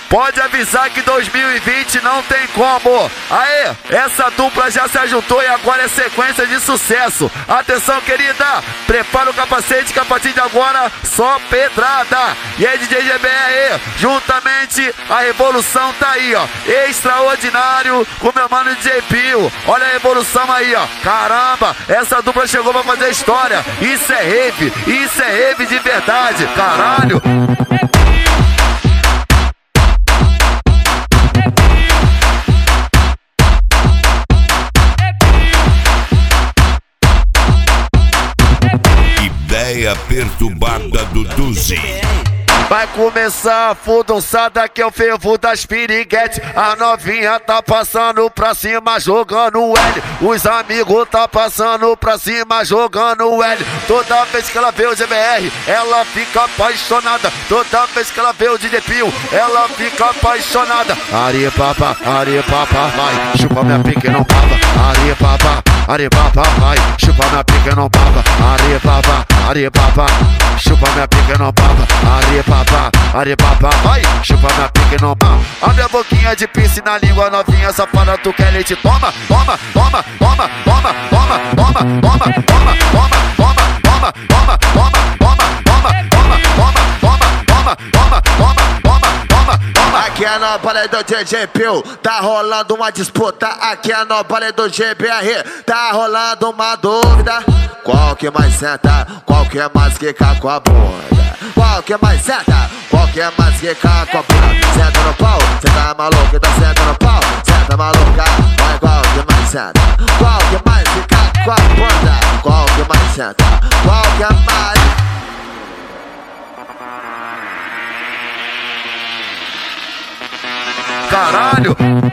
Pode avisar que 2020 não tem como. Aê, essa dupla já se juntou e agora é sequência de sucesso. Atenção, querida, prepara o capacete que a partir de agora só pedrada. E aí, DJ GBR, juntamente a revolução tá aí, ó. Extraordinário com meu mano DJ Pio. Olha a revolução aí, ó. Caramba, essa dupla chegou pra fazer história. Isso é rave de verdade, caralho. Ideia perturbada do Duzi. Vai começar a fudunçada que é o fervo das piriguetes. A novinha tá passando pra cima jogando L. Os amigos tá passando pra cima jogando L. Toda vez que ela vê o GBR, ela fica apaixonada. Toda vez que ela vê o DJ Pio, ela fica apaixonada. Arepapa, vai, chupa minha pique não baba. Arepapa, vai, chupa minha pique não baba. Arepapa, chupa minha pique não baba. Arepapa, vai, chupa minha pique não baba. Abre a boquinha de pince na língua novinha safada, tu quer leite? Toma. Aqui é no baile do DJ Pio, tá rolando uma disputa. Aqui é no baile do GBR, tá rolando uma dúvida. Qual que mais senta, qual que é mais quica com a bunda? Qual que é mais senta, qual que é mais quica com a bunda? Senta no pau, cê tá maluco, então senta no pau. Senta maluca, vai qual que mais senta, qual que mais quica com a bunda? Qual que mais senta, qual que é mais... Caralho!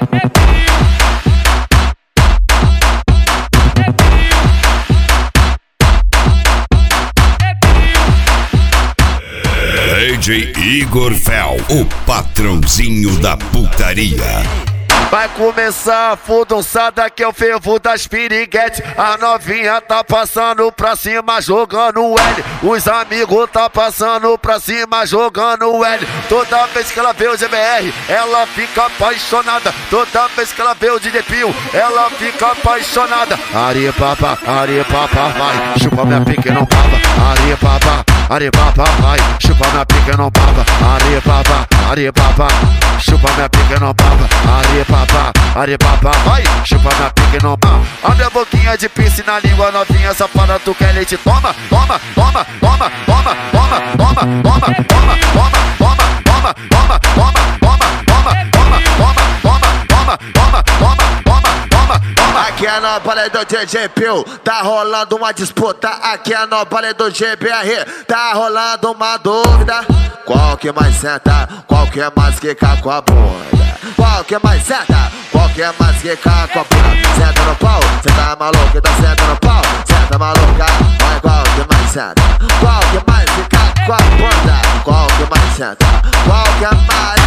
DJ Igor Fel, o patrãozinho da putaria. Vai começar a fudunçada que é o fervo das piriguetes. A novinha tá passando pra cima jogando L. Os amigos tá passando pra cima jogando L. Toda vez que ela vê o GBR, ela fica apaixonada. Toda vez que ela vê o DJ Pio, ela fica apaixonada. Arepapa, vai, chupa minha pique não baba. Arepapa, vai, chupa minha pique não baba. Arepapa, chupa minha pique não baba. Arepapa, vai, chupa minha pique não baba. Abre a boquinha de pince na língua novinha safada, tu quer leite? Toma. Aqui é no baile do DJ Pio, tá rolando uma disputa. Aqui é no baile do GBR, tá rolando uma dúvida. Qual que mais senta, qual que é mais quica com a bunda? Qual que mais senta, qual que é mais quica com a bunda? Senta no pau, cê tá maluco, então senta no pau. Senta maluca, vai qual que mais senta, qual que mais quica com a bunda? Qual que mais senta, qual que é mais...